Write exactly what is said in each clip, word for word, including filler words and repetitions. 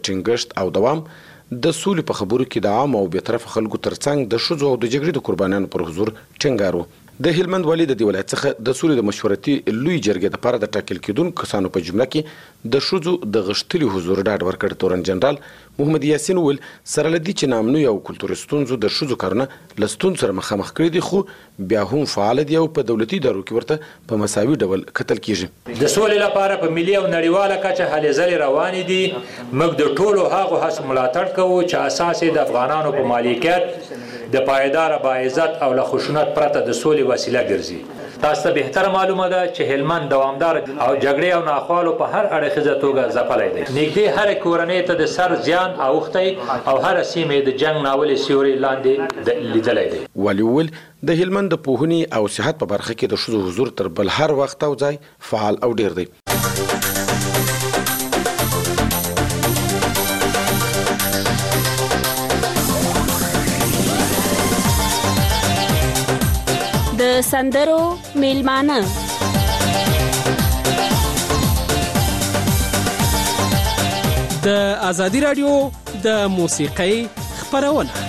ټینګښت او دوام د سولې په خبرو کې د عام او بیطرفه خلکو ترڅنګ د ښځو او د جګړې د قربانیانو پر حضور ټینګار و. د هلمند والي د دې ولایت څخه د سولې د مشورتي لوی جرګې لپاره د ټاکل کېدونکو کسانو په جمله کې د ښځو د غښتلي حضور ډاډ ورکړ. تورن جنرال محمد یاسین وویل سره له دې چې نامنوي او کلتوري ستونزو د ښځو کارونه له ستونزو سره مخامخ کړي دي، خو بیا هم فعال دي او په دولتي ادارو کې ورته په مساوي ډول کتل کېږي. د سولې لپاره په ملي او نړیواله کچه هلې ځلې روانې دي. موږ د ټولو هغو هڅو ملاتړ کوو چې اساس یې د افغانانو په مالکیت د پایدار باعزت او له خشونت پرته د سولې وسیله ګرځي. تاسو ته بهتر معلومه ده چې هلمند دوامدار او جګړې او ناخوالو په هر اړخیزه توګه ځپلی دی. نږدې هر کورنۍ ته د سر زیان اوښتی او هر سیمې د جنګ ناولې سیوري لاندې لیدلی دی. والي وویل د هلمند د پوهنې او صحت په برخه کې د ښځو حضور تر بل هر وخت او ځای فعال او ډیر دی. د سندرو میلمانه د ازادي رادیو د موسیقۍ خپرونه.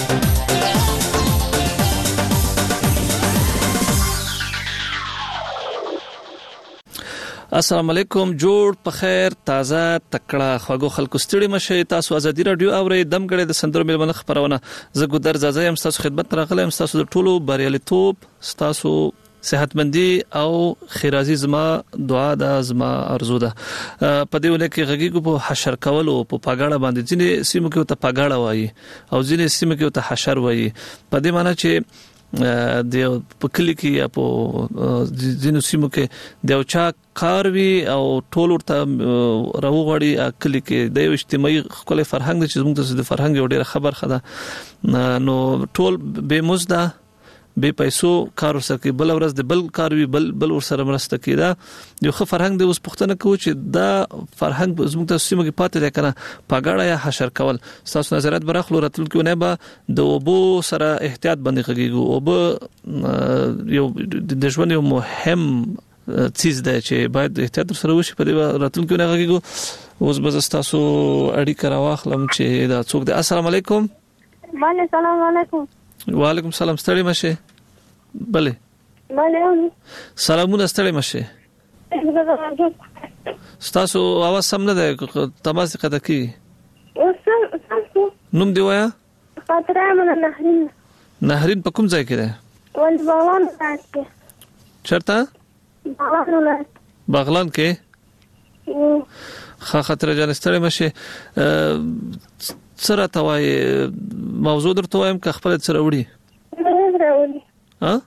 السلام علیکم، جوړ په خیر، تازه تکړه خواږه خلکو ستړي مشه. تاسو ازادي رادیو اورئ، دمګړې د سندرو میلمنه خبرونه. زه ګودر زازا یم، تاسو خدمت راغلی یم. تاسو د ټولو بریالیتوب، تاسو صحتمندي او خیرازي زما دعا ده، زما ارزو ده. په دې ونه کې غږیږو په حشر کولو په پاګاړه باندې. ځینې سیمو کې ته پاګاړه وایي او ځینې سیمو کې ته حشر وایي. په دې معنی چې د په کلی کې یا په ځینو سیمو کې د یو چا کار وي او ټول ورته راوغړي کلی کې د یو اجتماعي ښکلی فرهنګ دی چې زموږ د فرهنګ یو ډېره خبر خده نو ټول بې مزده بې پیسو کار ورسره کوي. بل ورځ د بل کار وي بل بل ورسره مرسته کوي. دا یو ښه فرهنګ دی. اوس پوښتنه کوو چې دا فرهنګ زموږ د سیمو کې پاتې دی که نه؟ پاګاړه یا حشر کول. ستاسو نظریات به راخلو. راتلونکي اونۍ به د اوبو سره احتیاط باندې غږیږو. اوبه یو د ژوند یو مهم چیز دی چې باید احتیاط سره وشي. په دې راتلونکي اونۍ غږیږو. اوس به ستاسو اړیکه راواخلم چې دا څوک دی. السلام علیکم. بله سلام علیکم. وعلیکم سلام. ستړي مشه. بله بله سلامونه. ستړي مشه. ستاسو आवाज سم نه ده، تماس قطع کی. نوم دی وایا؟ خاطره من نهرین. نهرین په کوم ځای کې ده؟ ول باغلان کې. چرته؟ باغلان ولایت. باغلان کې. خا خاطره جان ستړي مشه. سره توای موضوع درته وایم که خپل سره وړي؟ راولي. ها؟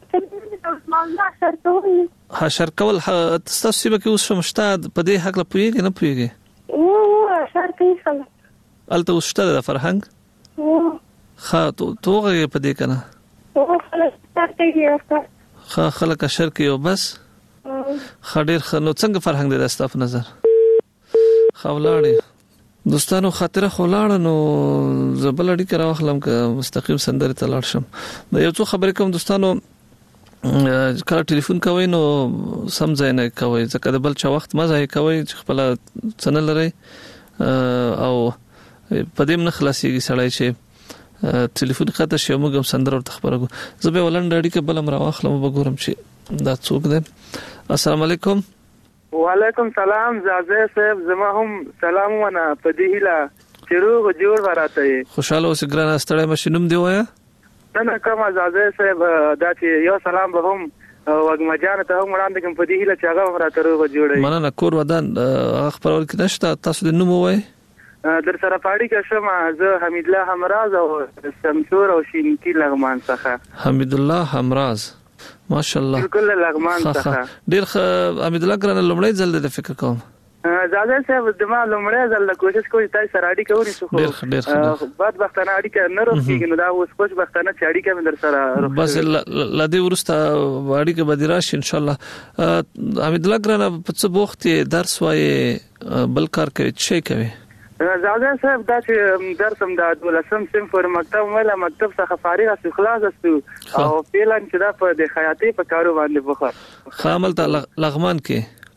حشر کول تاسو سیمه کې اوس شمشته په دې حق لا پوهیږي نه پوهیږي؟ او حشر کوي خلک. الته اوس شته د فرهنګ؟ ښه توغه په دې کنه. او خلک حشر کوي افکار. ښه خلک حشر کوي او بس. ښه ډېر ښه. نو څنګه فرهنګ دی د ستاسو نظر؟ ښه ولاړې دوستانو. خاطره خو لاړه نو زبل اړیکه راوخلم که مستقیم سندره ته لاړ شم. د یو څو خبرې کوم دوستانو. کله ټلیفون کوئ نو سم ځای نه کوئ، ځکه د بل چا وخت مه ضایع کوئ چې خپله څه نه لرئ او په دې نه خلاصېږي سړی چې ټلیفون قطع شي او موږ هم سندره ورته خبره کوو. زه به یوه لنډه اړیکه بله هم راواخلم او به ګورم چې دا څوک دی. السلام علیکم. وعلیکم سلام زازه صاحب. زما هم سلام ونه په دې هیله چې روغ جوړ وراته یې. خوشاله اوسې ګرانه. ستړی مشې. نوم دې ووایه؟ نه نه کومه زازه صاحب. دا چې یو سلام به هم وږمه ته هم وړاندې کوم په دې هیله چې هغه هم راته روغ جوړ وي. مننه. کور ودان هغه خپرول کې نشته؟ تاسو د نوم ووایئ. در سره پاړی کې شم. زه حمید الله همراز او سمسور او شینکی لغمان څخه. حمید الله همراز ماشاءالله. بالکل لغمان څخه. ډیر ښه. حمید الله ګرانه لومړی ځل د فکر کوم. زازه صاحب د ما لومړی ځل کوشش کوم تاسو سره اړیکه ونیسو. خو ډیر ډیر ښه. بعد وختانه اړیکه نه روکیږي نو دا اوس خوش وختانه چې اړیکه مې در سره روکه. بس لدی ورسته اړیکه به راشي ان شاء الله. حمید الله ګرانه په څه بوخت درس وایي بل کار کوي څه کوي؟ زازه صاحب دا چې درس هم د دولسم صنف پر مکتب ولا مکتب څخه فارغ اسو خلاص استو او فعلا چې دا په د خیاطي په کارو باندې بخار. خامل ته لغمان کې.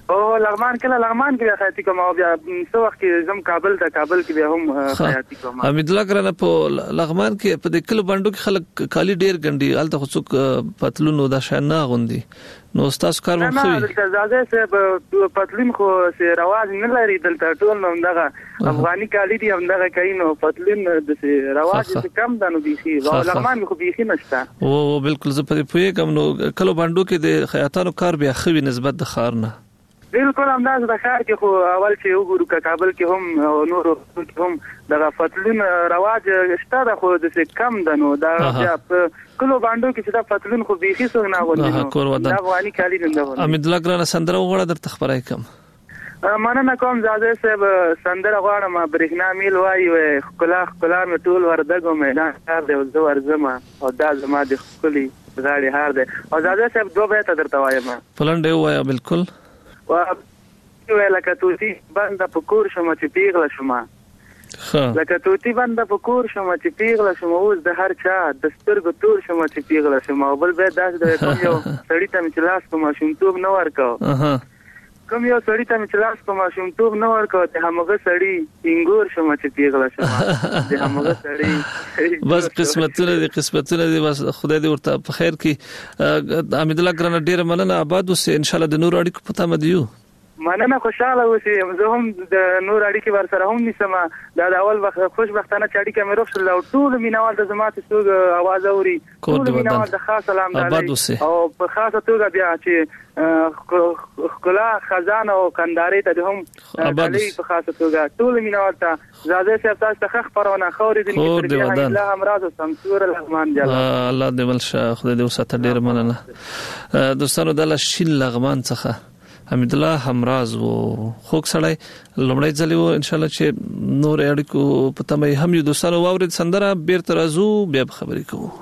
او لغمان کله لغمان کې خیاطي کوم او بیا څو وخت کې زم کابل ته کابل کې بیا هم خیاطي کوم امید الله ګرانه په لغمان کې په دې کلو باندې کې خلک کالی ډیر ګنډي الته خو څوک پتلون او د شان نه غوندي نو تاسو کار مخ وي نه زاده سه پتلون خو سه رواج نه لري دلته ټول نو دغه افغاني کالی دي هم دغه کینو پتلون د سه رواج څخه کم دنو بيخي لغمان خو بيخي نشته او بالکل زه په پوهه کوم نو کلو باندې کې د خیاطانو کار بیا خوي نسبت د خار نه بالکل همداز د ښار کې خو اول چې وګورو ک کابل کې هم او نور کې هم د فتلون رواج شته د خو د کم دنو دا په کلو باندې کې چې د فتلون خو بيخي څنګه نه غوډي دا افغاني کالی نه غوډي امید الله ګرانه سندره وغوړه در تخبرای کوم مننه کوم زاده صاحب سندره غواړم برېښنا میل وایي خلا خلا مې ټول وردګو میدان کار دی زو ورزما او دا زما د خپلې غاړي هار دی او زاده صاحب دوه بیت درته وایم پلنډ وایا بالکل و لکه توتی بنده په کور شمه چې پیغله شمه لکه توتی بنده په کور شمه چې پیغله شمه اوس د هر چا د سترګو تور شمه چې پیغله شمه او بل به داس د کوم یو سړی ته چې لاس په ماشومتوب نه ورکاو کوم یو سړی ته چې لاس په ماشومتوب نه ورکاو ته همغه سړی انګور شمه چې پیغله شمه د همغه سړی بس قسمتونه دي قسمتونه دي بس خدای دې ورته په خیر کې امید الله ګرانه ډیر مننه آباد اوسه ان شاء الله د نور اړیکو پته مدیو مننه خوشاله اوسئ زه هم د نور اړیکې ور سره هم نسم دا د اول وخت خوشبختانه چې اړیکه مې روښ شل او ټول مینوال د زمات څوګ आवाज اوري ټول مینوال د خاص سلام دی او په خاصه توګه بیا چې خلا خزانه او کنداري ته هم کلی په خاصه توګه ټول مینوال ته زاده صاحب تاسو ته خبرونه خوري د الله امراض او سمسور لغمان جل الله دې ولشه خدای دې وساته ډیر مننه دوستانو د شیل لغمان څخه حمید الله همراز و خوک سړی لمړی ځلی و ان شاء الله چې نور اړیکو په تمه هم یو دوستانو واورید سندره بیرته راځو بیا خبرې کوو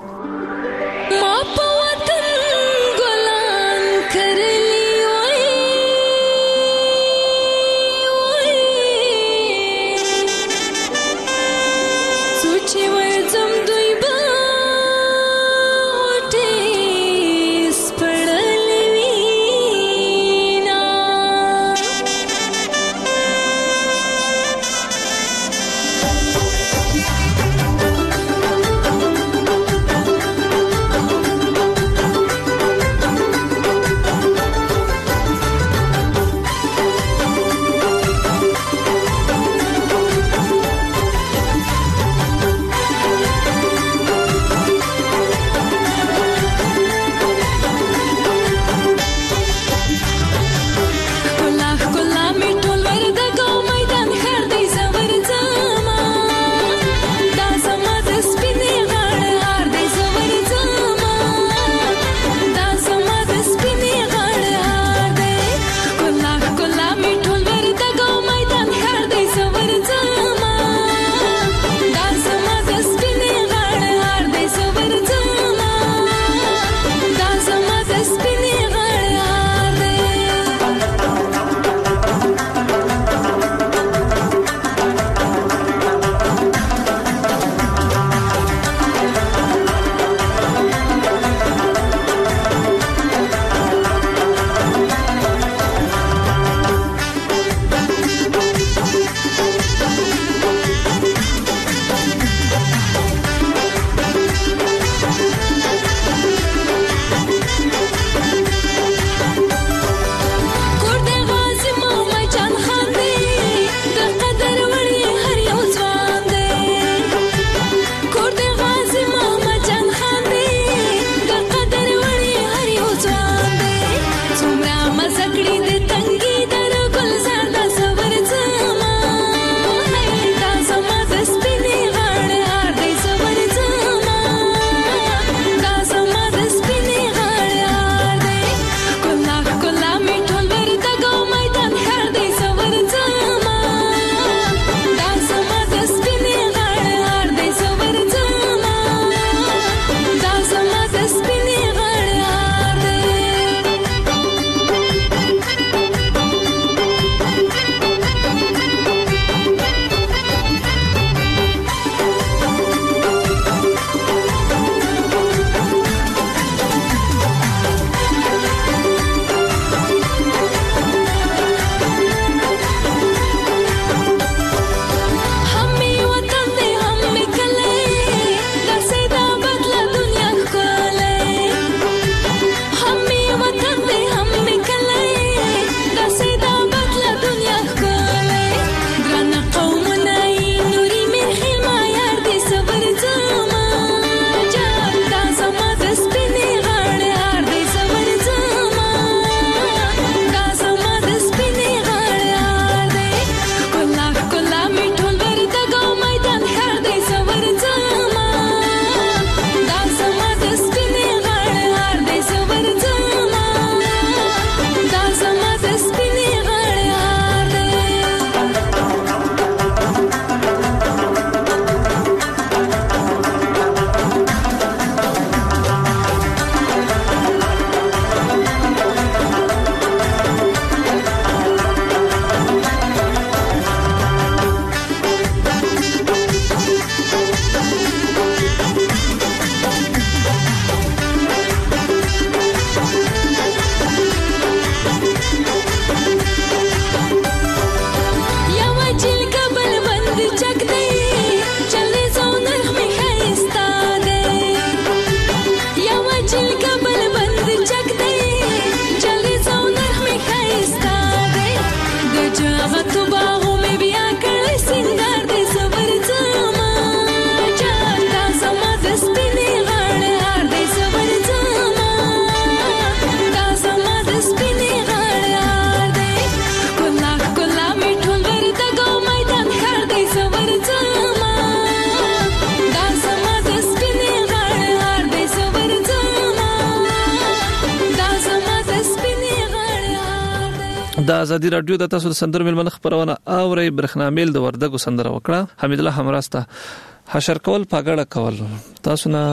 د ازادي رادیو د تاسو د سندرو ملمنه خبرونه اوري برخنا میل د وردګو سندره وکړه حمید الله همراسته حشر کول پاګړه کول تاسو نه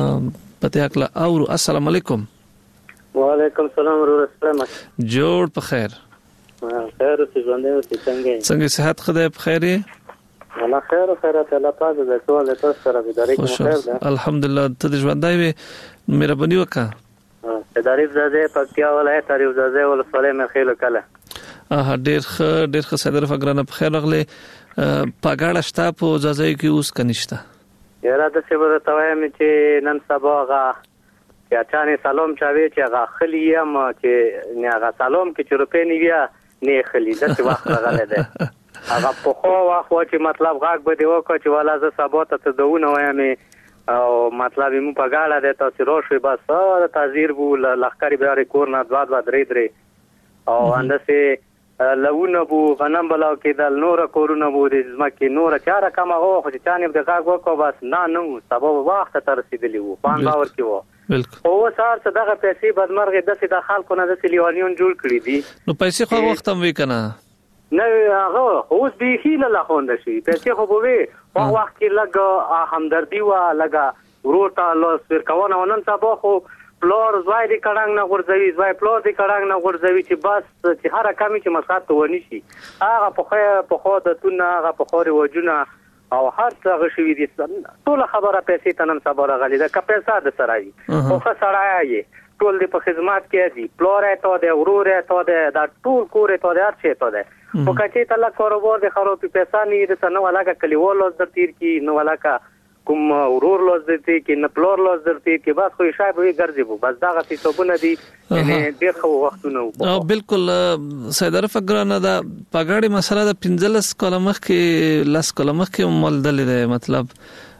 پته اکلا او السلام علیکم وعلیکم السلام ورحمت الله جوړ په خیر خیر اوسې ژوندې اوسې څنګه څنګه صحت خدای په خیر والله خیر او خیرات الله پاک دې ټول تاسو سره بيداری کوم خیر ده الحمدلله ته ژوندای وي مهرباني وکړه اداري زده پکتیا ولایت اړیو زده ولسوالۍ مخېلو کله اه ډېر ښه ډېر ښه صدر فقرانه په خیر راغلی پاګاړه شتا په ځای کې اوس کنيشته یاره د څه به توایم چې نن سبا غا چې اچانه سلام چاوي چې غا خلی یم چې نه غا سلام کې چې روپې نیویا نه خلی د څه وخت راغلی ده هغه په خو واخو چې مطلب غاګ به دی وکړي چې ولا ز سبا ته دونه وایم او مطلب مو په غاړه ده تاسو روشي بس د تازیر بو لخرې به کور نه دوا دوا درې درې او اندسه لونه بو غنم بلاو کې د نور کورونه بو د ځمکې نور چاره کما هو چې چانه د غاګ وکړو بس نه نو سبب وخت تر رسیدلی وو پان باور کې وو بالکل او سار څه دغه پیسې بدمرغه د څه د خلکو نه د لیوانیون جوړ کړی دي نو پیسې خو وخت هم وی کنه نه هغه اوس به هیله لا خوند شي پیسې خو به په وخت کې لګ همدردی وا لګ ورور ته لاس ورکونه ونن سبا خو پلور زوی دی کډنګ نه ورځوي زوی پلور دی کډنګ نه ورځوي چې بس چې هر کمی چې مسخات ونی شي هغه په په خو د تون هغه په خوري وجونه او هر څه غشوي دي ټول خبره پیسې تنن سبا راغلي دا که پیسې د سړی خو خسړای ټول دی په خدمت کې دي پلور ته د ورور ته د ټول کور ته د هر څه ته ده او کچې ته لا کاروبار د خرابې پیسې نه د نو ولاګه کلیوال لوز در تیر کی نو ولاګه کوم ورور لوز در تیر کی نه پلور لوز در تیر کی بس خو شای به ګرځي بو بس دا غسی صوبونه دي یعنی ډېر خو وختونه او بالکل سیدر فقرانه دا پګړې مسله د پنځلس کلمخ کې لاس کلمخ کې مول دلې مطلب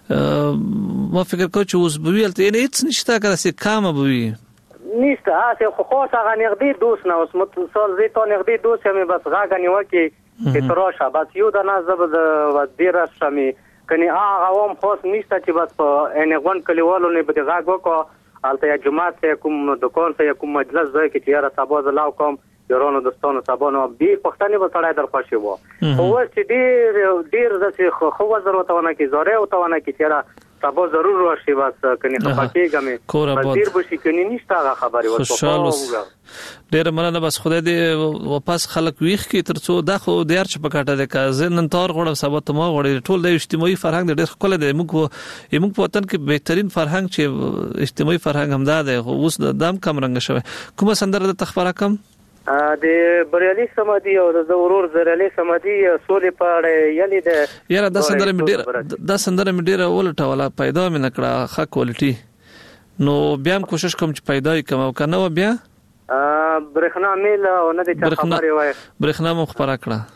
ما فکر کو چې اوس بویل ته نه هیڅ نشته کړه سي کامه بوي نیسته هڅه خو خو څنګه نغدي دوست نه اوس متصل زی ته نغدي دوست مې بس غاګنی وکي چې تروشه بس یو د نازب د ودیره شمي کني هغه هم خو نیسته چې بس په انغون کلیوالو نه به غاګ وکړه الته جمعه ته کوم دکان ته کوم مجلس ځای کې چیرې سبا زلاو کوم یورونو دوستانو سبا نو به پښتني به سړی در خوشي وو خو چې ډیر ډیر د خو وزر وته ونه کې زوره وته ونه کې چیرې سبا ضرور راشي بس کني خپکیږم بصیر بشي کني نشته خبري ورته ډیر مننه بس خدای دې واپس خلک ویخ کی ترڅو دا خو ډیر چ پکاټه ده کا زنن تور غوړ سبا ته ما غوړي ټول د اجتماعي فرهنګ ډیر خپل دی موږ موږ په وطن کې بهترین فرهنګ چې اجتماعي فرهنګ هم ده اوس د دام کم رنګ شوی کومه سندره د تخبره کم د بریالي سمدي او د ورور زرالي سمدي سولې پاړې یلي د یاره دا سندره مې ډیر دا سندره مې ډیر ولټه ولا پیدا مې نکړه ښه کوالټي نو بیا هم کوشش کوم چې پیدا کم او کنه بیا برخنا میل او نه د چا خبرې وای برخنا مو خبره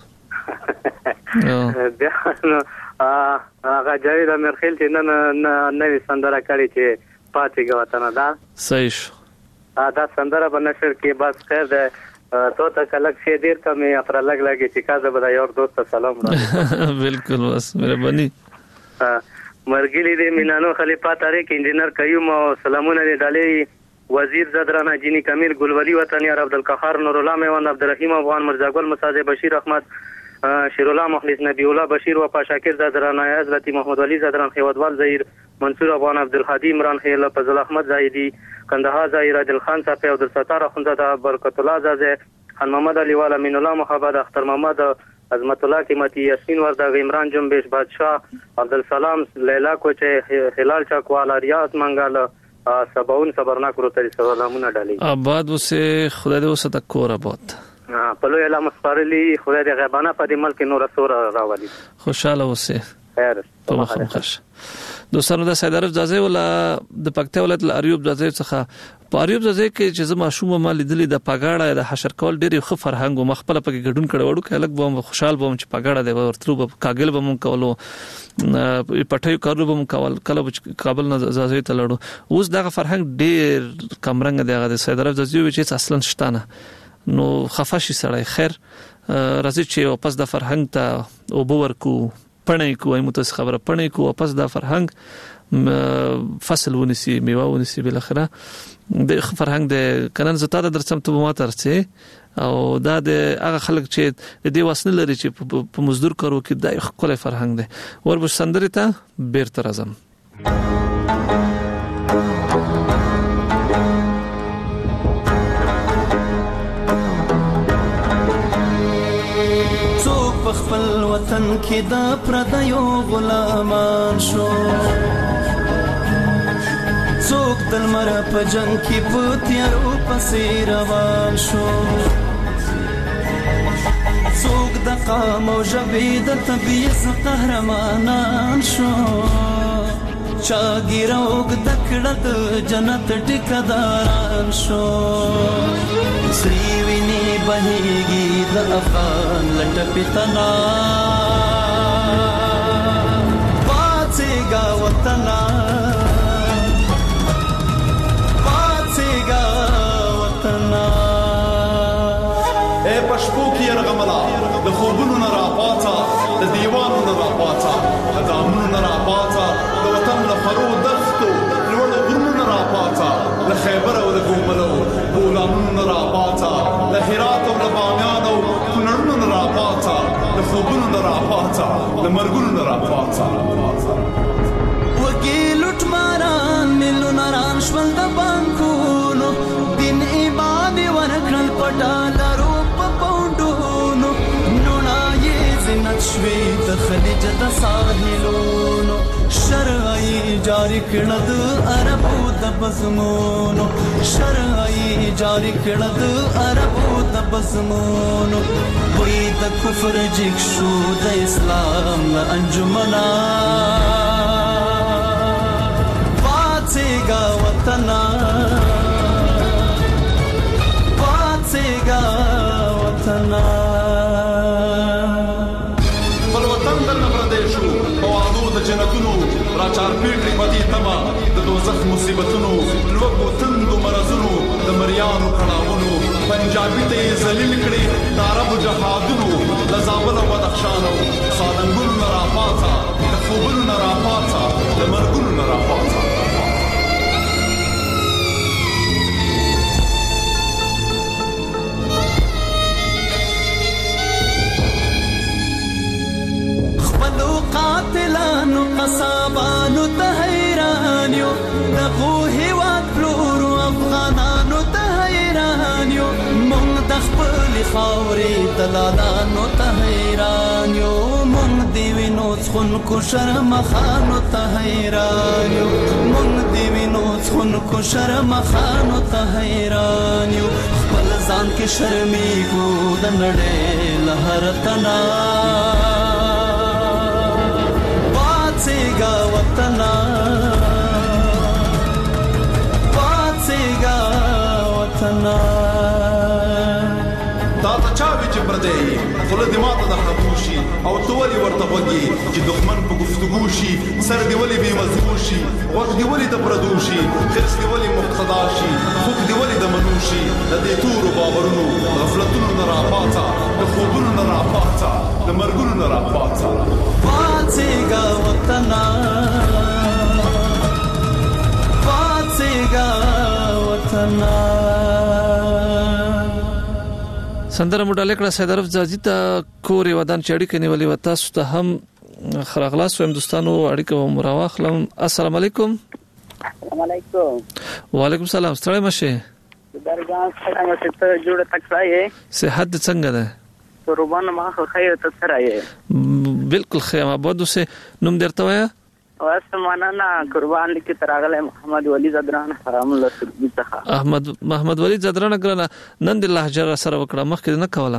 کړه بیا نو هغه جاوید امرخیل چې نن نوې سندره کړې چې پاتې غوښتنه ده صحیح شو دا سندره په نشر کې بس خیر ده تو ته کلک شه دیر کمه افر لګ لګي چې کازه به یو دوست سلام را بالکل بس مهرباني مرګلی دې مینانو خلیفہ طارق انجینر قیوم او سلامونه دې دالي وزیر زدرانه جینی کامل ګلولی وطنی عبد القهار نور الله میوان عبدالرحیم افغان مرزا ګل مساعد بشیر احمد شیر الله مخلص نبی الله بشیر و پاشاکر زدرانه حضرت محمد ولی زدران خیوتوال زهیر منصور افغان عبدالهادی عمران خیل فضل احمد زاهدی کندهار زاهر عادل خان صاحب عبد الستار اخوندزاده برکت الله زاده خان محمد علی والا مین الله محمد اختر محمد عظمت الله قیمتی یاسین ورداغ عمران جنبش بادشاہ عبدالسلام لیلا کوچه هلال چاکوالا ریاض منګال سباون صبرناک روتری سلامونه ډالي آباد وسه خدای دې وسه تکور آباد په لوی اعلان مخبرلی خدای دې غیبانه په دې ملک نور سور راولي خوشاله وسه خیر په مخه خوش دوستانو د سیدارف ځای ولا د پکتیا ولایت ل اریوب ځای څخه په اریوب ځای کې چې زما شوم ما لیدلې د پګاړه د حشر کول ډېر ښه فرهنګ مخبل پکې ګډون کړه وړو کله به خوشحال بوم چې پګاړه دی ورتلو به کاګل به مون کولو پټیو کارو به مون کول کله کابل نه ځای ته لړو اوس دغه فرهنګ ډېر کمرنګ دی د سیدارف ځای چې اصلا شتانه نو خفاشي سړی خیر راځي چې واپس د فرهنګ ته او باور کو پړنې کوي متس خبره پړنې کو واپس دا فرهنګ فصل ونیسي میوه ونیسي بل اخره د فرهنګ د کنن زتا د درسم ته ما ترسه او دا د هغه خلک چې د دې وسنه لري چې په مزدور کارو کې د خپل فرهنګ دی وربش سندري ته بیرته راځم خپل وطن کې د پردیو غلامان شو څوک د لمر په جنگ کې په تیارو پسې روان شو څوک د قام او ژبې د طبیعت قهرمانان شو چا ګیروګ د کړه د جنت ټیکداران شو سری ویني بهيږي د افغان لټ پتنا پاتېګا وطنا پاتېګا وطنا اے پښپو کې رغملا د خوبونو نه راپاتا د دیوانو نه راپاتا د دامونو نه راپاتا د وطن له فرو دښتو لوړ غرونو نه راپاتا له خیبر او د ګوملو بولانونو نه راپاتا له هرات او له بامیان او کونړونو نه راپاتا د خوبونو نه راپاتا د مرګونو نه راپاتا وګي لټ ماران ملو ناران شول د بانکونو دین ایمان ورکړل پټالرو په پوندونو نونای زینت شوي د خلیج د ساحلونو شرعي جاری کړه د عربو د بزمونو شرعي جاری کړه د عربو د بزمونو وې د کفر جګ شو د اسلام انجمنا پاتېګا وطنا پاتېګا وطنا بل وطن د پردیشو بوادو د جنتونو راچار پیټي پدې تما د دوزخ مصیبتونو لوګو تندو مرزونو د مریانو کړهونو پنجابي ته ذلیل کړي د عرب جهادونو د زابل او بدخشان او سالنګونو نه راپاتا د خوبونو نه راپاتا د مرګونو نه راپاتا قاتلانو قصابانو ته حیران یو دغه هیواد پلورو افغانانو ته حیران یو مونږ د خپل خاورې دلالانو ته حیران یو مونږ دی وینو څخونکو شرمخانو ته حیران یو مونږ دی وینو څخونکو شرمخانو ته حیران یو خپل ځان کې شرمېږو د نړۍ له هر تنا پاتېګا وطنا پاتېګا وطنا دا ته چا وی چې پردې خل دې ماته د خطوشي او تولي ورته وږي چې دښمن په گفتگو شي سر دی ولي به مزبور شي وخت دی ولي د پردوشي خرس دی ولي مقتدا شي خوب دی ولي د منوشي د دې تور باورونو غفلتونو نه راپاتا د خوبونو نه راپاتا د مرګونو نه راپاتا پاتېګا وطنا پاتېګا وطنا سندره مډاله کړه سیدرف ځاځي ته کورې ودان چړې کني ولي وتا ست هم خرغلاس و هندستانو اړیکه مراواخلم السلام علیکم السلام علیکم وعلیکم السلام ستړی مشه درګان څنګه ته جوړ تک ځای صحت څنګه ده قربان ما خیر ته سره یې بالکل خیر ما بده سه نوم درته وایا واسمانه نا قربان لیکي تراغله محمد ولی زدران حرام الله سبحانه څخه احمد محمد ولی زدران ګرنه نن د لهجه سره وکړه مخکې نه کوله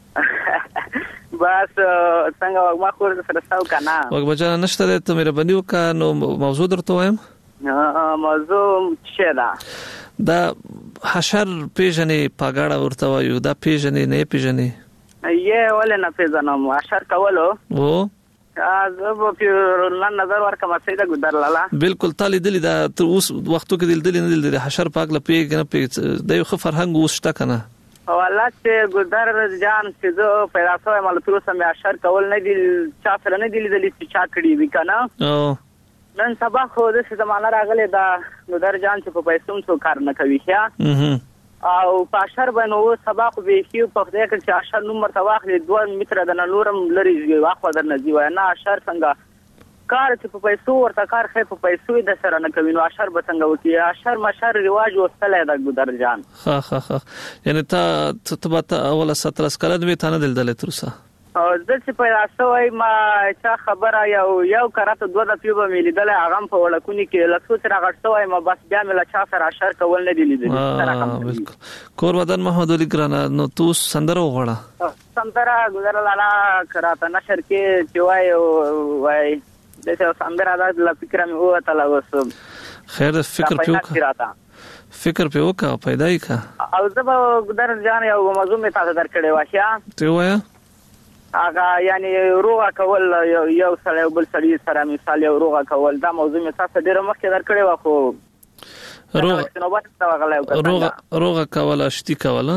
بس څنګه ما خو سره تاو کنه وګ بچا نشته ته مې ربني وکا نو موضوع درته وایم موضوع څه ده دا حشر پیژنې پاګاړه ورته وایو دا پیژنې نه پیژنې یې ولې نه پیژنم حشر کولو او از په پیرلان نظر ورکه ما سیده ګدرلاله بالکل تالي دلی دا تر اوس وختو کې دل دل نه دل حشر پاک لا پیګ نه پیګ د یو فرهنګ اوس شته کنه والله چې ګودر جان چې زه پیدا شوم مال تر اوسه مې اشر کول نه دي چا سره نه دي لیدلې چې چا کړی وی کنه او نن سبا خو د څه زمانہ راغله دا ګودر جان چې په پیسو څو کار نه کوي ښه او په اشر باندې سبا خو به کیو په دې کې چې اشر نومر تواخلې دوه متر د نورم لري واخو در نه دی وای نه اشر څنګه کار چې په پیسو ورته کار خې په پیسو د سره نه کوي نو اشر به څنګه وکي اشر مشر رواج وستلې د ګودر جان ها ها ها یعنی تا ته به اوله سترس کله دوی ته نه دلدل ترسه او د څه پیدا شوی ما چا خبره یو یو کراته دوه د پیوبه ملي دل هغه په وړکونی کې لکه سره غړسوي ما بس بیا مل چا سره اشر کول نه دی لیدل بالکل کور ودان محمد علي ګرانه نو تو سندره وغړه سندره ګودر لالا کراته نشر کې چوي وای دغه سندره د فکر مې وته لا وسم خیر فکر پیوکا فکر پیوکا پیدای کا او زه به ګودر جان یو موضوع مې تاسو درکړې واشیا ته وایا هغه یعنی روغه کول یو سره بل سړي سره مثال یو روغه کول دا موضوع مې تاسو ډیره مخکې درکړې و خو روغه روغه روغه کول اشتی کول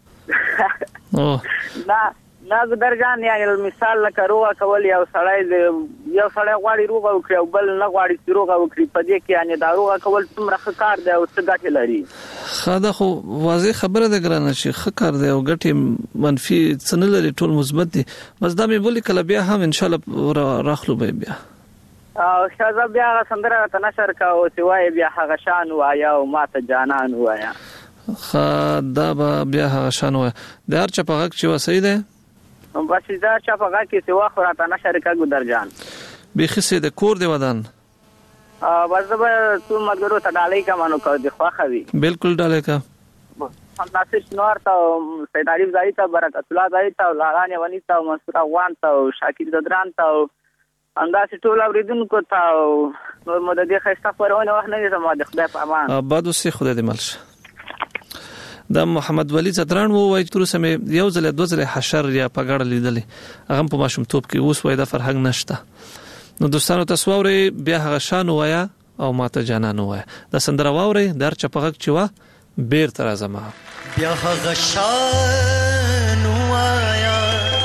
او نا نا ګودر جان یعنی مثال لکه روغه کول یو سړی یو سړی غواړي روغه وکړي او بل نه غواړي چې روغه وکړي په دې کې یعنی دا روغه کول څومره ښه کار دی او څه ګټه لري خاطر خو واضح خبره ده ګرانه چې ښه کار دی او ګټه منفي څه نه لري ټول مثبت دي بس دا مې بولی کله بیا هم ان شاء الله راخلو به بیا او شاذ بیا سندره ته نشر کا او سوای بیا هغه شان وایا او ماته جانان وایا خدا بیا هغه شان وایا د هر چا په حق چې وسې ده بس دا چا په غا کې سوا خراته نشر کا ګودر جان به خسه د کور دی ودان ا بس به تو مګرو ته ډالۍ کا مانو کو دی خو خوي بالکل ډالۍ کا ناصر نور ته سید عارف زاهد ته برکت الله زاهد ته لاغان ونی ته منصور افغان ته شاکر ددران ته انداز ټول اوریدونکو ته نور مدد خسته پرونه وخت نه زما د خدای په امان آباد اوسې خدای دې ملش د محمد ولی زدران وو وای تر سمه یو ځله دوه ځله حشر یا پګړ لیدلې هغه په ماشوم توپ کې اوس وای د فرهنګ نشته نو دوستانو تاسو ووري بیا هغه شان وایا او ماته جانان وایا د سندره ووري در چپغک چوا بیر تر ازما بیا هغه شان وایا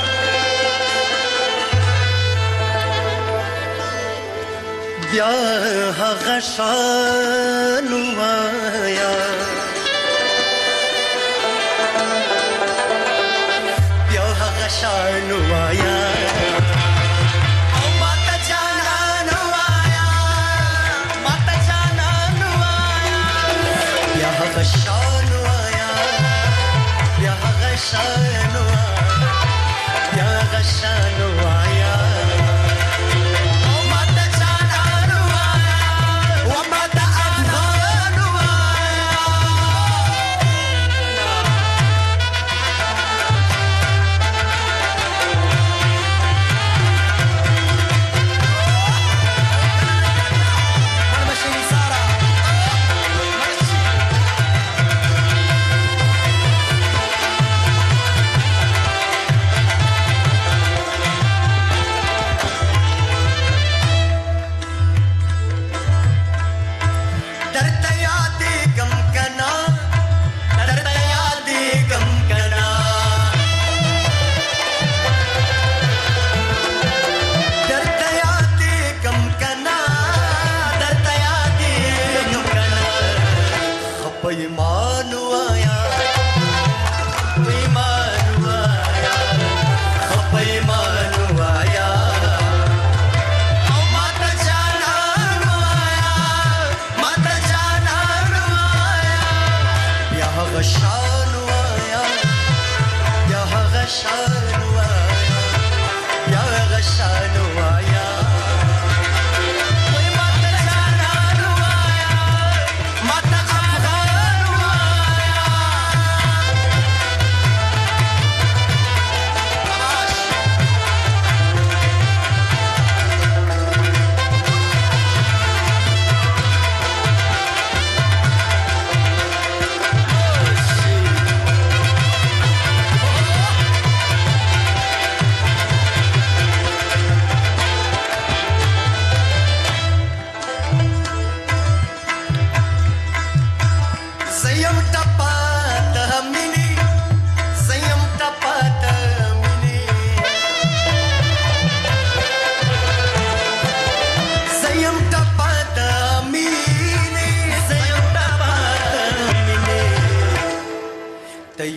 بیا هغه شان وایا شان وایا او ماته جانان وایا ماته جانان وایا بیا هغه شان وایا بیا هغه شان وایا بیا هغه شان وایا او ماته جانان وایا او ماته افغان وایا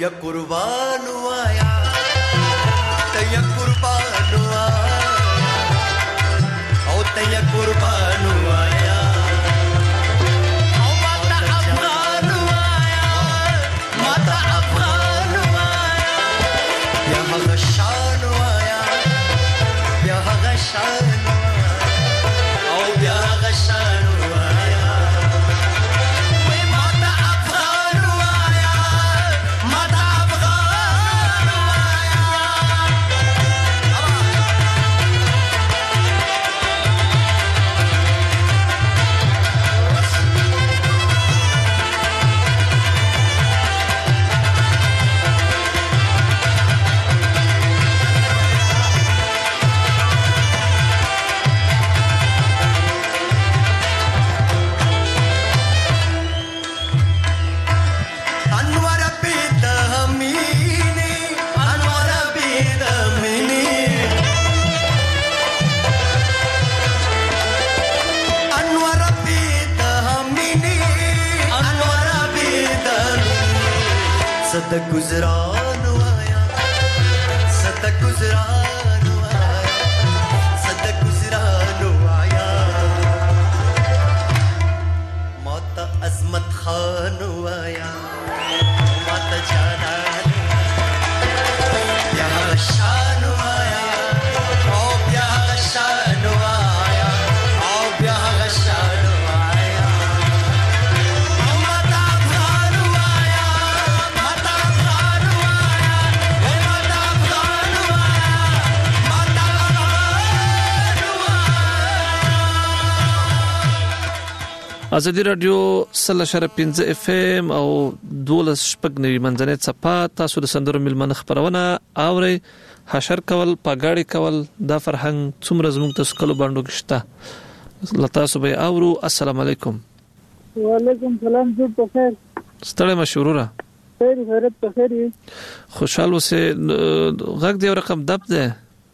یا قربان وایا ته یا قربان وایا او ته یا قربان وایا او ماته افغان وایا ماته افغان وایا یا هغه شان وایا یا هغه شان او بیا هغه شان وایا وای ماته افغان وایا ماته افغان وایا صد گزران وایا صد گزران وایا صد گزران وایا ماتا عظمت خان وایا ماتا جانان یا شان وایا او بیا شان وایا او بیا شان وایا ماتا افغان وایا ماتا افغان وایا ماتا افغان وایا ماتا افغان وایا ازادي رادیو سل شر پنځه اف ام او دولس شپږ نوي منځنۍ صفه تاسو د سندرو ملمن خبرونه اوري حشر کول پاګاړي کول دا فرهنګ څومره زموږ تاسو کلو باندې کېشته لتا سو به اورو. السلام علیکم. وعلیکم سلام. جوړ په خیر. ستړی مشوره خیر خیرت په خیر. خوشحال اوسه. غږ دی رقم دب ده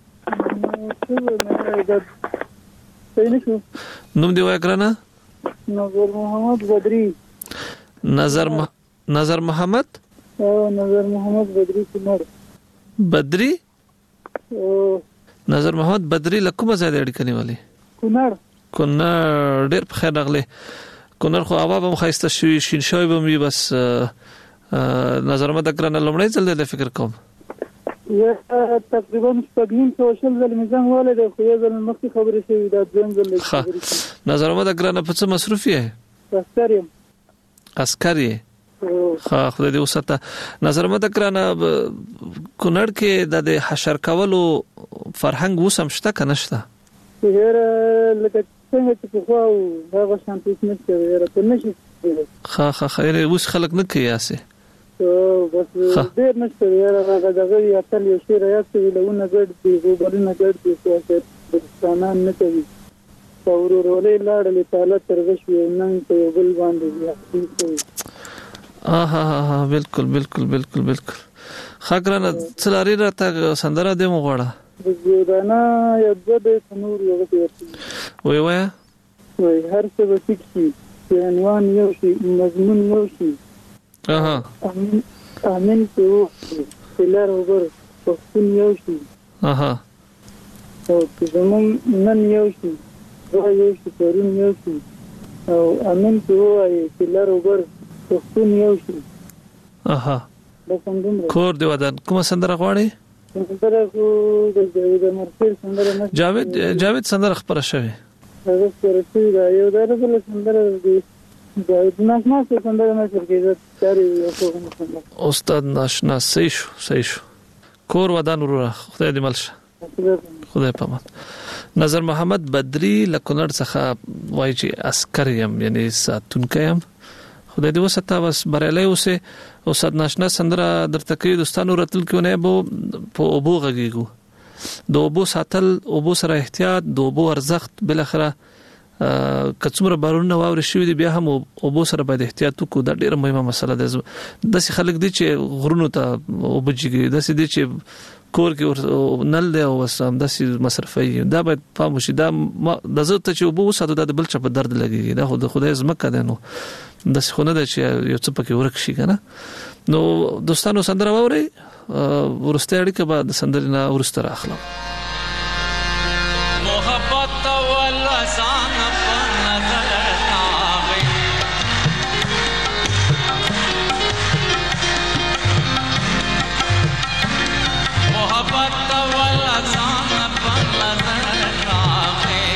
نوم دی وای کرانه نظر محمد بدری. نظر مح... نظر محمد او نظر محمد بدری کونړ. بدری او نظر محمد بدری لکه مزه دی اړیکنی والی کونړ کونړ ډیر په خیر راغله. کونړ خو هوا به مخایسته شوی شین شوی به می بس نظر محمد کرانه لمړی ځل د فکر کوم یا تقریبا شپږم سوشل ځل میزان والده خو یو ځل مخکې خبرې شوې دا ځین ځل خبرې. نظر محمد کرانه په څه مصروف یې؟ عسکر یم. عسکر یې؟ ها خدای دې وساته. نظر محمد کرانه کونړ کې د حشر کولو فرهنګ وسم شته کنه شته؟ هر لکه څنګه چې په خو هغه شانتي نشته ورته نشي. ها ها خیر اوس خلک نه کوي اسه او بس ډیر نشته هغه دغه یا تل یو شی راځي ولونه ګډ دی وګورنه ګډ دی څه څه نه کوي ورور ولې لاړلې تعالی ترغشوي نن په بل باندې دی. اه ها ها بالکل بالکل بالکل بالکل. خاګرانه څلاري راته سندره دې مغوړه بزګرانا یا د نور یو څه وای وای وای هر څه به فکسي عنوان یو شي مضمون یو شي. اها امين امين ته فلر وګور پښتون یو شي. اها او زمون نن یو شي دا یو شي پرون یو شي او امين ته وای فلر وګور پښتون یو شي. اها کور دی ودان کوم سندره غواړي؟ سندره کو د جاوید مرسل سندره نه جاوید جاوید سندره خبره شوی هغه سره شي دا یو دربل سندره دی جاوید ناشنا سندره نه کېږي چاري یو څه استاد ناشنا صحیح شو صحیح شو. کور ودان وروره خدای دې ملشه خدای پامان. نظر محمد بدری لکونړ څخه وایي چې عسکر یم یعنی ساتونکی یم. خدای دې وساته بس بریالي اوسه. استاد ناشنا سندره درته کوي دوستانو راتل کېونه به په اوبو غږیږو د اوبو ساتل اوبو سره احتیاط د اوبو ارزښت بل اخره کڅومره بارونه واوري شوی دی بیا هم اوبو سره باید احتیاط وکړو. دا ډیره مهمه مسله ده. د څه خلک دي چې غرونو ته وبجیږي د څه دي چې کور کې نل دی او وسام د سي مصرفي دا به پام وشي دا د زړه چې وبو ساده د بل چا په درد لګي دا خو د خدای زمکه ده نو د خونه د چې یو څه پکې ورک شي کنه نو دوستانو سندره ووري ورسته اړیکه به د سندرنا ورسته راخلم محبت ولا سان په نظر تاوي محبت ولا سان په نظر تاوي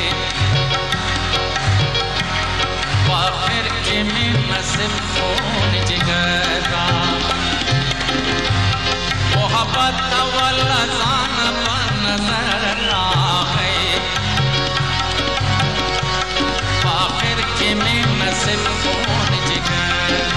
واخر کې می نصیب کون جګرا محبت ولا سان په نظر تاوي واخر کې می نصیب کون جګرا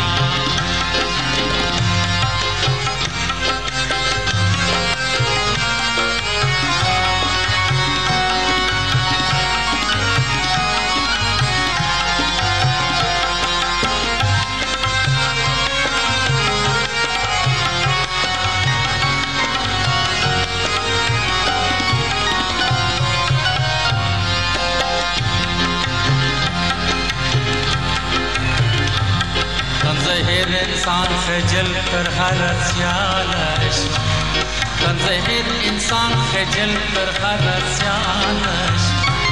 زهر انسان خجل پر حالت سیالش کن زهر انسان خجل پر حالت سیالش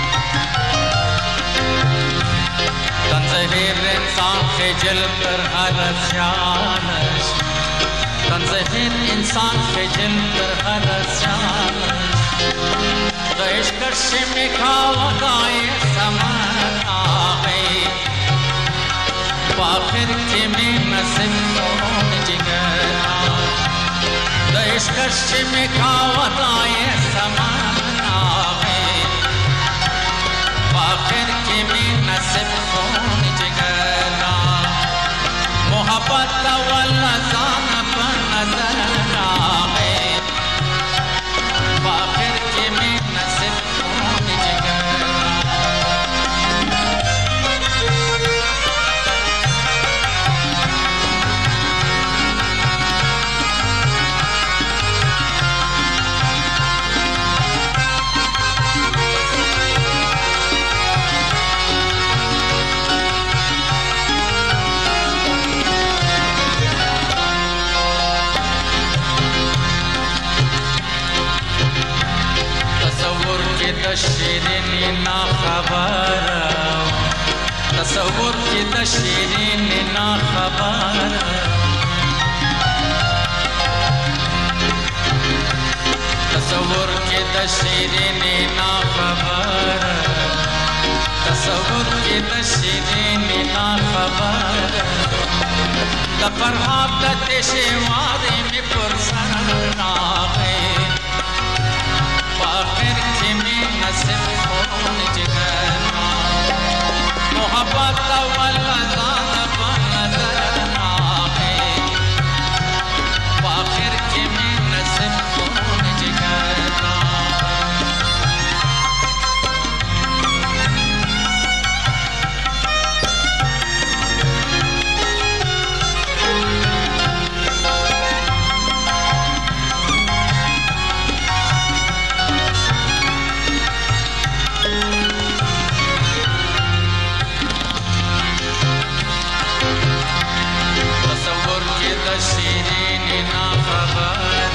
کن زهر انسان خجل پر حالت سیالش کن زهر انسان خجل پر حالت سیالش دایش کرشی میں کھاوا دائیں سمانا گئی واخر کې می نصیب کون جګرا د عشق چې می کاوتای سمانا وي واخر کې می نصیب کون جګرا محبت ولا ځان په نظر راغی واخر کې می نصیب کون جګرا شیرین نا خبر تصور کی د شیرین نا خبر تصور کی د شیرین نا خبر تصور کی د شیرین نا خبر د فرحات د تشواری می پر سر راغی واخر کې می نصیب کون جګرا محبت ولا ځان په نظر راغی واخر کې می نصیب کون جګرا شیرین نا خبر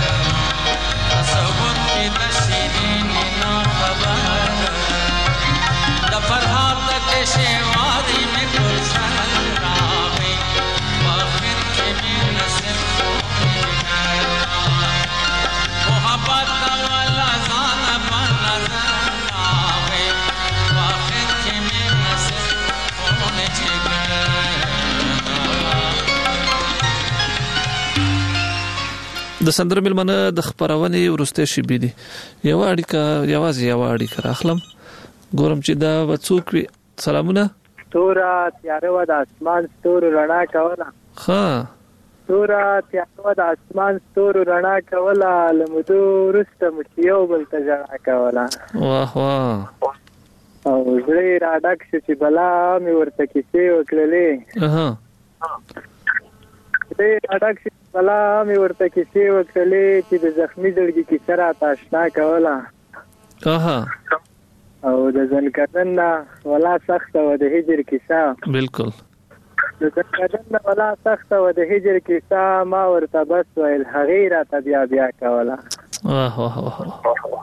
تصور کی د شیرین نا خبر د فرحات د شواری میں پر سر راغی واخر کې می نصیب محبت والا ځان په نظر راغی واخر کې می نصیب کون جګرا د سندره ملمنه د خبرونه ورسته شي بيدي یو اړیکه یوازې یو اړیکه راخلم ګورم چې دا وڅوک وي سلامونه تورا تیاره و د اسمان ستورو رڼا کوله ها تورا تیاره و د اسمان ستورو رڼا کوله لمدو ورسته مې یو بل ته ژړا کوله واه واه او زړه را ډک شو چې بلا مې ورته کیسې وکړلې اها زړه را ډک شو کلا مې ورته کیسې وکړلې چې د زخمي زړګي کیسه راته اشنا کوله اها او د ځنکدن نه ولا سخته و د هجر کیسه بالکل د ځنکدن نه ولا سخته و د هجر کیسه ما ورته بس ویل هغې راته بیا بیا کوله واه واه واه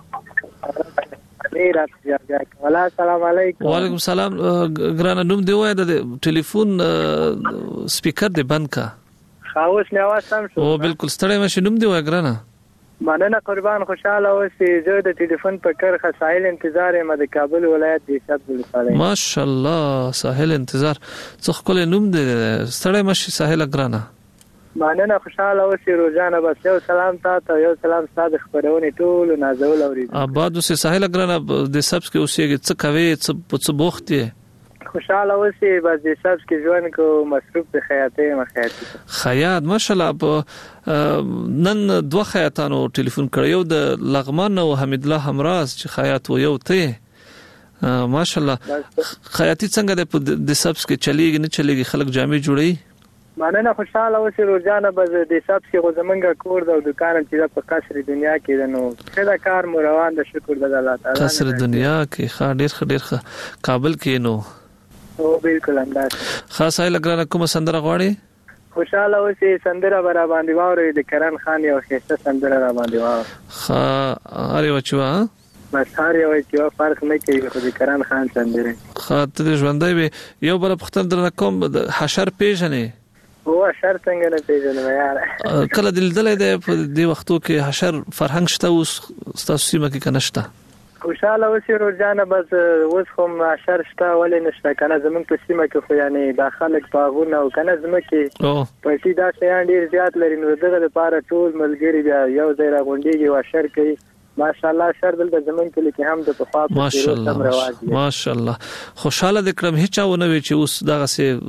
السلام علیکم. وعلیکم السلام. ګرانه نوم دی وای د ټلیفون سپیکر دی بند کا. خاوس مې आवाज سم شو. او بالکل ستړی مې نوم دی وای ګرانه. مننه قربان خوشاله اوسې. زه د ټلیفون په کرخه ساحل انتظار یم د کابل ولایت د شب ولسوالۍ. ماشاءالله ساحل انتظار. څه خپل نوم دی ستړی مې ساحل ګرانه. مننه خوشاله اوسې روزانه بس یو سلام تاسو یو سلام ستاسو خبرونه ټول نازول اوریدل. آباد اوسې ساحل ګرانه د سبس کې اوسېږي څه کوي څه څه بوخت دی. خوشاله اوسې بس د سبس کې ژوند کو مصروف په خیاطه مخیاطي. خیاط ماشاءالله نن دوه خیاطانو ټلیفون کړیو د لغمان او حمید الله همراز چې خیاط و یو ته ماشاءالله. خیاطي څنګه د سبس کې چلیږي نه چلیږي خلک جامې جوړي. مننه خوشاله اوسې روزانه بس د سبس کې غوځمنګ کور د دکان چې په قصر دنیا کې نو څه کار مو روان د شکر د الله تعالی. قصر دنیا کې ښه ډیر ډیر کابل کې نو. او بالکل انداز. خاصه لګرانه کوم سندره غواړي؟ خوشاله اوسې سندره برا باندې واوري د کرن خان یو خسته سندره را باندې واور. ښه اره وچوا بس هر یو چې فرق نه کوي خو د کرن خان سندره. خاطر ژوندۍ یو بل پختن در کوم حشر پیژنې. او حشر څنګه نه پیژنم یار. کله دلدلې د دې وختو کې حشر فرهنګ شته اوس تاسو سیمه کې کنهشته. خوشاله اوسې روزانه بس اوس هم حشر شته ولې نشته کنه زمونږ په سیمه کې خو یعنی داخله باغونه او کنه زمونږ کې پېټي دا شیان ډیر زیات لري نو دغه لپاره ټول ملګری بیا یو ځای راغونډيږي او حشر کوي. ماشاءالله شر دل د زمون کې لکه هم د په خوا په سم رواج دي. ماشاءالله خوشاله د کرم هیڅ ونه وی چې اوس دغه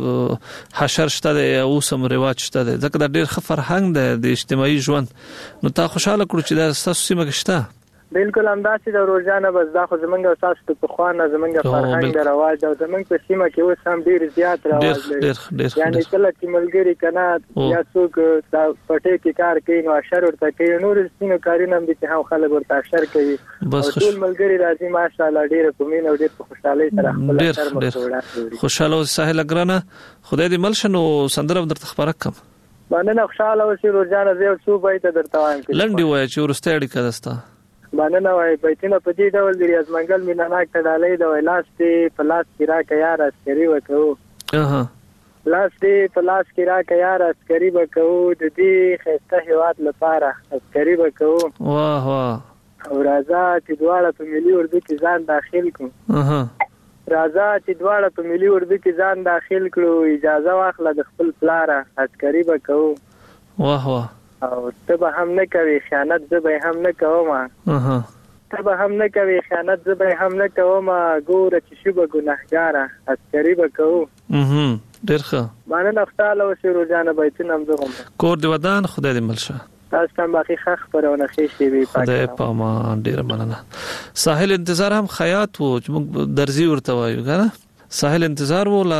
سه حشر شته د اوس هم رواج شته د ځکه د ډیر ښه فرهنګ د اجتماعي ژوند نو تا خوشاله کړو چې د تاسو سیمه کې شته. بالکل همداسې د روزانه بس دا خو زمونږ اساس ته په خوا نه زمونږ فرهنګ د رواج او زمونږ په سیمه کې اوس هم ډیر زیات رواج لري. یعنی کله چې ملګری کنه یا څوک دا پټې کې کار کوي نو حشر ورته کوي نور سینو کارونه هم دي چې هم خلک ورته حشر کوي او ټول ملګری راځي ماشاءالله ډیر په مين او ډیر په خوشحالۍ سره خپل سر مخ خوشاله او ساحل ګرانه خدای دې ملشنو سندره درته خبره کم. باندې خوشاله اوسې روزانه زه څو بایته درته وایم. لنډي وای چې ورسته اړیکه دستا. باندې وای بیتونه په دې ډول دی از منګل مینا ناک ته ډالې د ویلاس ته پلاس کرا کيار عسکري وکړو. اها لاس دې پلاس کرا کيار عسکري وکړو د دې خسته هواد لپاره عسکري وکړو. واه واه. او راځه چې دواړه په ملي اردو کې ځان داخل کړو. اها راځه چې دواړه په ملي اردو کې ځان داخل کړو اجازه واخله د خپل پلار عسکري وکړو. واه واه. او ته به هم نه کوي خیانت زه به هم نه کوم. اها ته به هم نه کوي خیانت زه به هم نه کوم ګوره چې شو به ګناهګاره عسکري به کوو. اها ډیر ښه. باندې نفتاله اوسې روزانه بیتونه هم زغم کور دی ودان خدای دې ملشه. تاسو هم باقي خخ پرونه خېشي وي خدای پامان ډیر مننه. ساحل انتظار هم خیاط وو چې موږ درځي ورته وایو کنه. ساحل انتظار ولا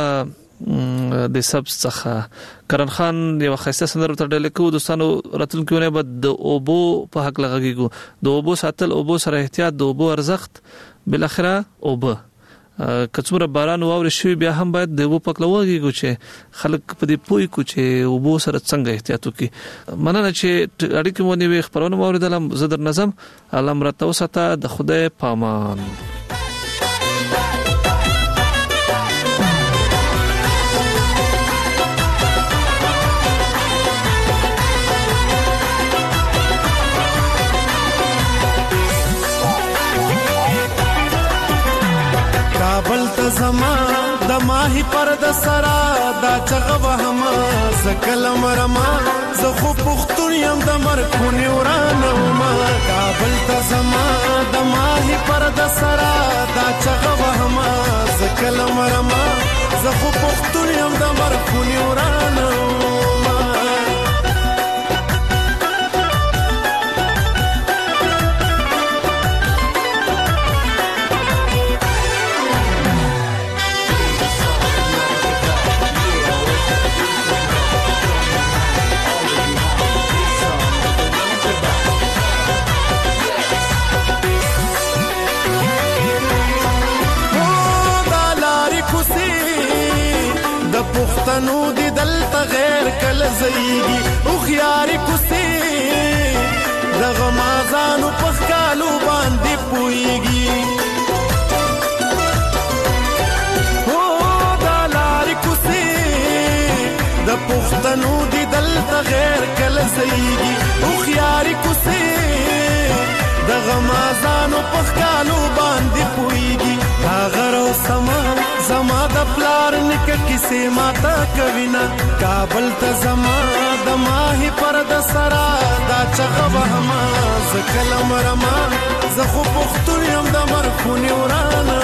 د سبز څخه کرن خان یو خاصه سندره ته ډله کو دوستانو راتلونکو به د اوبو په حق لغږیږو. د اوبو ساتل اوبو سره احتیاط د اوبو ارزښت بل اخره اوبو کڅوره باران واوري شوی بیا هم باید د اوبو په کلوږیږو چې خلک په دې پوي کو چې اوبو سره څنګه احتیاط وکړي. مننه چې اړیکې مونږ وی خبرونه اوریدل زدر نظم الله مرته وساته د خدای پامان. کابل ته زما د ماهی پر د سرا دا چغه وهم زکل مرما زه خو پختون يم د مرخونی ورانه ما. کابل ته زما د ماهی پر د سرا دا چغه وهم زکل مرما زه خو پختون يم د مرخونی ورانه پښتنو دی دلته غیر کله زیږي او خياري کوسي دغه مازانو پخکالو باندې پويږي او دا لارې کوسي د پښتنو دی دلته غیر کله زیږي او خياري کوسي دغه مازانو پخکالو باندې پويږي هغه رو سما زما د پلار نک کیسه ماتا کوینا کابل ته زما د ماهي پر د سرا دا چغه وهما زکلم رما زخو پختون یم د مرخونی ورانه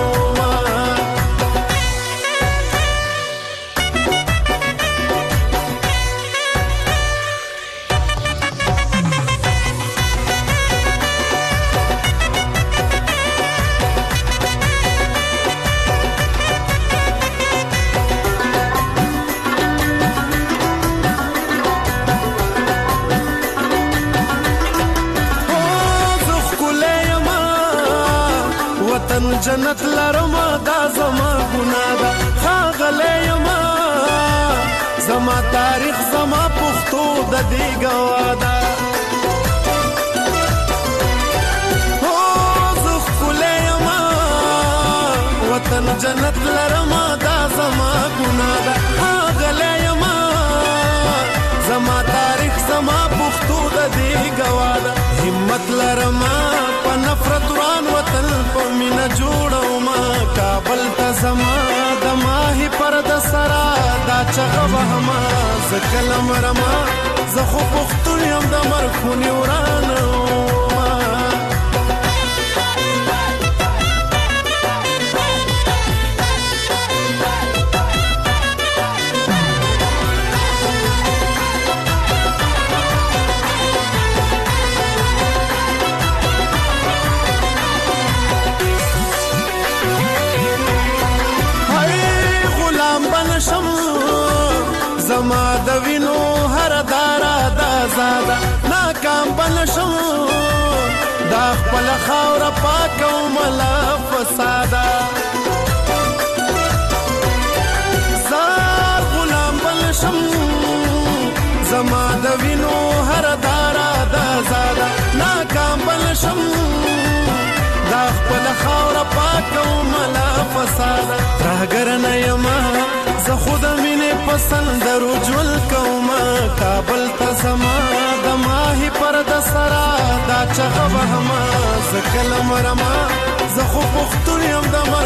جنت لرما دا زما ګنا دا خاغله یما زما تاریخ زما پښتو د دې گوادا او زخ کله یما وطن جنت لرما دا زما ګنا دا خاغله یما زما تاریخ زما پښتو د دې گوادا همت لرما په نفرت وران وطن په مینا جوړو ما کابل ته زما د ماهي پر د سرا دا چغه وهما زکلم رما زخو پختون یم د مرخونی ورانه زما د وینو هر دارا دا زاده ناکام بنشم دا خپل خاور پاکو ملا فساده زار غلام بنشم زما د وینو هر دارا دا زاده ناکام بنشم دا خپل خاور پاکو ملا فساده راګر نه یما زه خود مینه پسند رجول کوما کابل ته زما د ماهي پر د سرا دا چغه وهما زکلم رما زه خو پختون یم د مر